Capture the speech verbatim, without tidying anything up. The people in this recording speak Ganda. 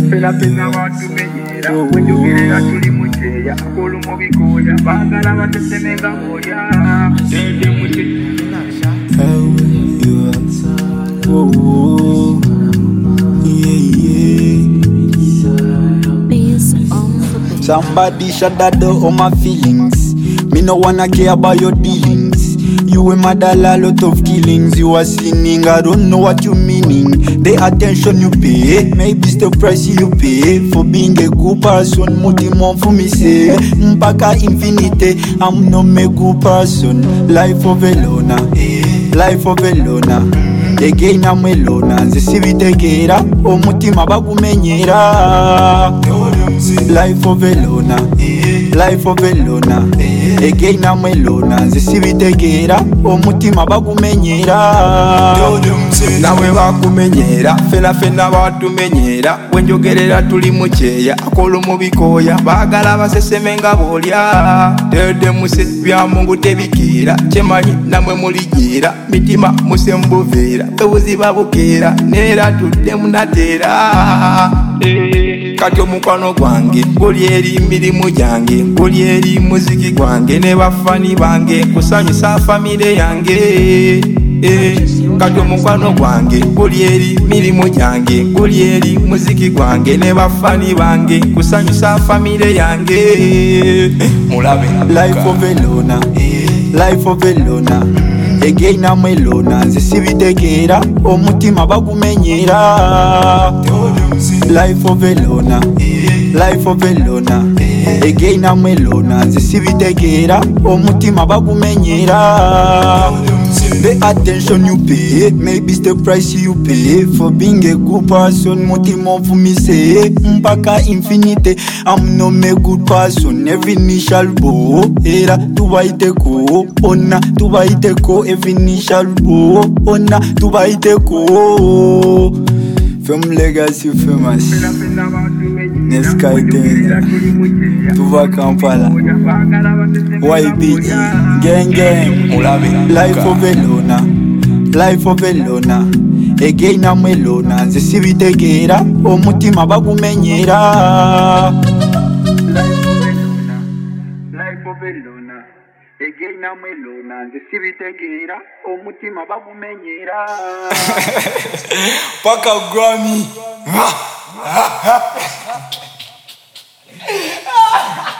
Pena pena watu menyera wenjogerera tuli mucheya akolu mubikoya bagala batesemenga moya dede muche oh yeah yeah. Somebody shut that door on my feelings. Me no wanna care about your dealings. You and my dollar, lot of killings. You are sinning, I don't know what you meaning. The attention you pay, maybe it's the price you pay for being a good person. Mutimon for me say, mpaka infinite. I'm no me good person. Life of a loner, life of a loner. Again I'm a loner. Nzisibitegera, omutima bagumenyera. Life of a loner, life of a loner. Again I'm a loner. Nzisibitegera, omutima bagumenyera. Nawe bakumenyera, fena fena batumenyera. Wenjogerera tuli mucheya akolu mubikoya bagala basesemenga bolya. Dede muse bya Mungu tebikira chemanyi namwe mulijira mitima musembuvera ebuziba bukera nera tudde munatera. Kati omukwano gwange guli eri mirimu gyange guli eri muziki gwange ne bafani bange kusanyusa famire yange. Kati omukwano gwange guli eri mirimu gyange guli eri muziki gwange ne bafani bange kusanyusa famire yange. Mulabe life of a loner, life of a loner. Again I'm a loner. Nzisibitegera, omutima bagumenyera. Life of a loner, life of a loner. Again I'm a loner. Nzisibitegera, omutima bagumenyera. The attention you pay, maybe it's the price you pay for being a good person. Mutimon for me say, mpaka infinite. I'm no me good person. Every initial bo, era tubaiteko, ona tubaiteko. Every initial bo, ona tubaiteko. From legacy famous, Neskai Tenza, Tuva Kampala, Y B G, gang gang. Life of a loner, life of a loner. Again I'm a loner. Nzisibitegera, omutima bagumenyera. Life of a loner. Again I'm a loner. Nzisibitegera, omutima bagumenyera. Paka Grammy.